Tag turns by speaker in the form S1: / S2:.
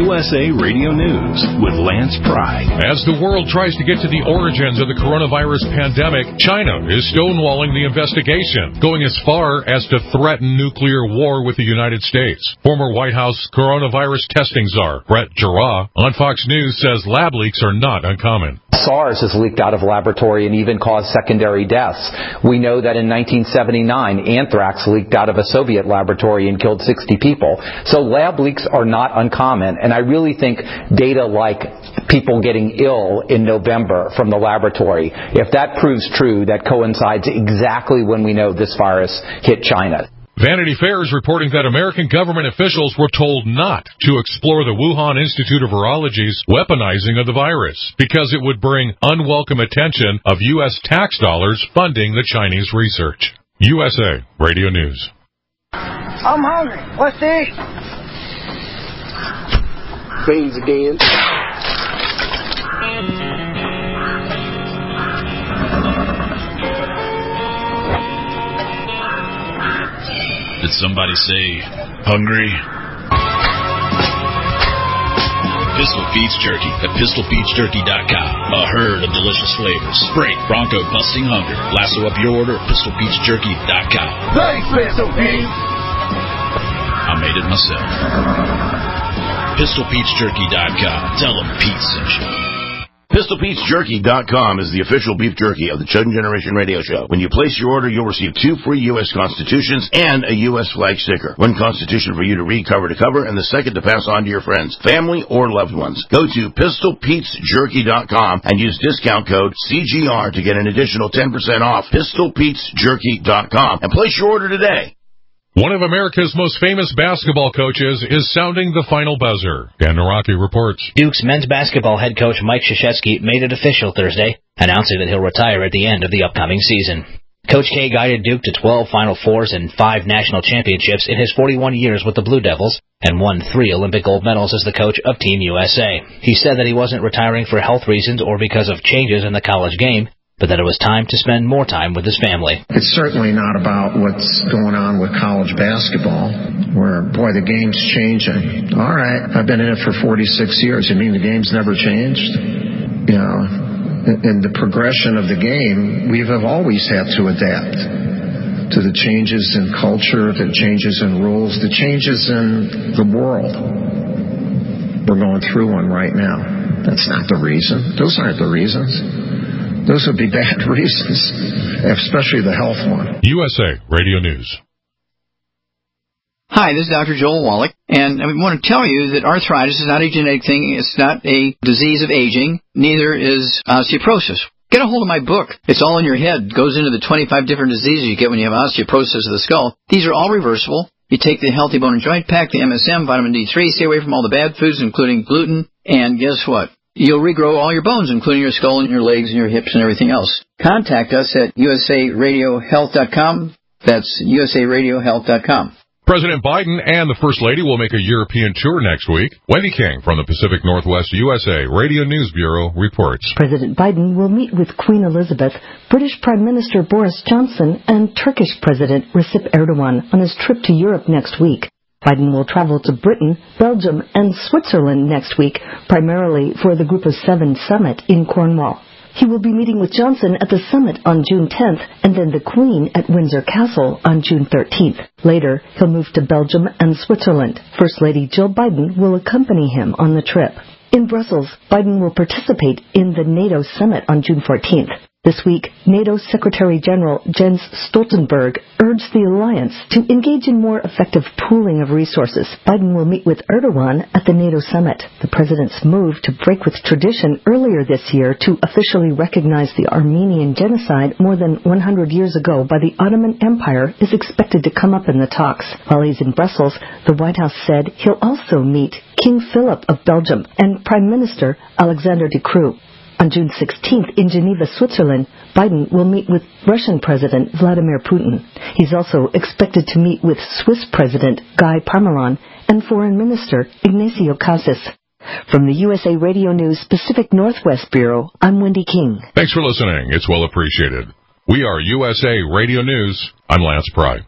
S1: USA Radio News with Lance Pry.
S2: As the world tries to get to the origins of the coronavirus pandemic, China is stonewalling the investigation, going as far as to threaten nuclear war with the United States. Former White House coronavirus testing czar Brett Giroir on Fox News says lab leaks are not uncommon.
S3: SARS has leaked out of laboratory and even caused secondary deaths. We know that in 1979, anthrax leaked out of a Soviet laboratory and killed 60 people. So lab leaks are not uncommon, and I really think data like people getting ill in November from the laboratory, if that proves true, that coincides exactly when we know this virus hit China.
S2: Vanity Fair is reporting that American government officials were told not to explore the Wuhan Institute of Virology's weaponizing of the virus because it would bring unwelcome attention of U.S. tax dollars funding the Chinese research. USA Radio News.
S4: I'm hungry. What's to eat?
S5: Beans again.
S6: Did somebody say hungry? Pistol Pete's Jerky at PistolPetesJerky.com. A herd of delicious flavors. Break bronco busting hunger. Lasso up your order at PistolPetesJerky.com.
S4: Thanks, Pistol Pete.
S6: I made it myself. PistolPetesJerky.com. Tell them Pete sent you.
S7: PistolPetesJerky.com is the official beef jerky of the Chudden Generation Radio Show. When you place your order, you'll receive 2 free U.S. Constitutions and a U.S. flag sticker. 1 Constitution for you to read cover to cover, and the second to pass on to your friends, family, or loved ones. Go to PistolPetesJerky.com and use discount code CGR to get an additional 10% off. PistolPetesJerky.com and place your order today.
S2: One of America's most famous basketball coaches is sounding the final buzzer. Dan Naraki reports.
S8: Duke's men's basketball head coach Mike Krzyzewski made it official Thursday, announcing that he'll retire at the end of the upcoming season. Coach K guided Duke to 12 Final Fours and 5 national championships in his 41 years with the Blue Devils and won 3 Olympic gold medals as the coach of Team USA. He said that he wasn't retiring for health reasons or because of changes in the college game, but that it was time to spend more time with his family.
S9: It's certainly not about what's going on with college basketball, where, boy, the game's changing. All right, I've been in it for 46 years. You mean the game's never changed? You know, in the progression of the game, we have always had to adapt to the changes in culture, the changes in rules, the changes in the world. We're going through one right now. That's not the reason. Those aren't the reasons. Those would be bad reasons, especially the health one.
S2: USA Radio News.
S10: Hi, this is Dr. Joel Wallach, and I want to tell you that arthritis is not a genetic thing. It's not a disease of aging. Neither is osteoporosis. Get a hold of my book. It's all in your head. It goes into the 25 different diseases you get when you have osteoporosis of the skull. These are all reversible. You take the Healthy Bone and Joint Pack, the MSM, vitamin D3, stay away from all the bad foods, including gluten, and guess what? You'll regrow all your bones, including your skull and your legs and your hips and everything else. Contact us at usaradiohealth.com. That's usaradiohealth.com.
S2: President Biden and the First Lady will make a European tour next week. Wendy King from the Pacific Northwest USA Radio News Bureau reports.
S11: President Biden will meet with Queen Elizabeth, British Prime Minister Boris Johnson, and Turkish President Recep Erdogan on his trip to Europe next week. Biden will travel to Britain, Belgium, and Switzerland next week, primarily for the Group of 7 summit in Cornwall. He will be meeting with Johnson at the summit on June 10th and then the Queen at Windsor Castle on June 13th. Later, he'll move to Belgium and Switzerland. First Lady Jill Biden will accompany him on the trip. In Brussels, Biden will participate in the NATO summit on June 14th. This week, NATO Secretary General Jens Stoltenberg urged the alliance to engage in more effective pooling of resources. Biden will meet with Erdogan at the NATO summit. The president's move to break with tradition earlier this year to officially recognize the Armenian genocide more than 100 years ago by the Ottoman Empire is expected to come up in the talks. While he's in Brussels, the White House said he'll also meet King Philip of Belgium and Prime Minister Alexander De Croo. On June 16th in Geneva, Switzerland, Biden will meet with Russian President Vladimir Putin. He's also expected to meet with Swiss President Guy Parmelin and Foreign Minister Ignacio Casas. From the USA Radio News Pacific Northwest Bureau, I'm Wendy King.
S2: Thanks for listening. It's well appreciated. We are USA Radio News. I'm Lance Pry.